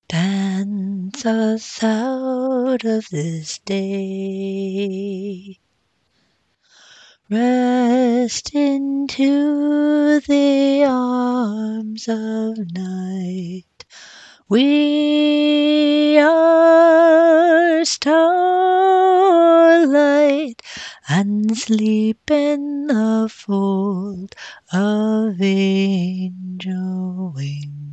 Dance us out of this day. Rest into the arms of night. We are starlight and sleep in the fold of angel wings.